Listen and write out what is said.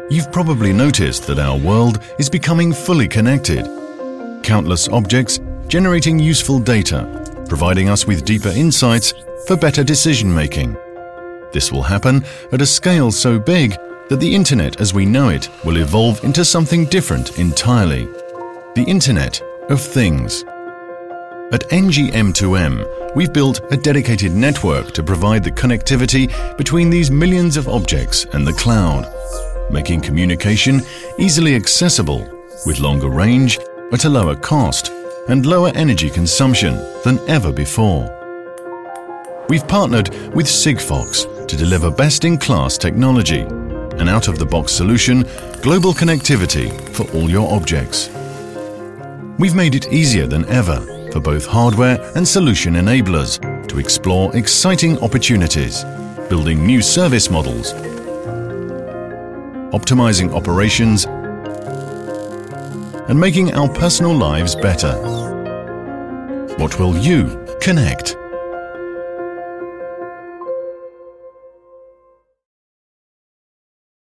You've probably noticed that our world is becoming fully connected. Countless objects generating useful data, providing us with deeper insights for better decision-making. This will happen at a scale so big that the Internet as we know it will evolve into something different entirely. The Internet of Things. At NGM2M, we've built a dedicated network to provide the connectivity between these millions of objects and the cloud, making communication easily accessible with longer range at a lower cost and lower energy consumption than ever before. We've partnered with Sigfox to deliver best-in-class technology, an out-of-the-box solution, global connectivity for all your objects. We've made it easier than ever for both hardware and solution enablers to explore exciting opportunities, building new service models, optimizing operations, and making our personal lives better. What will you connect?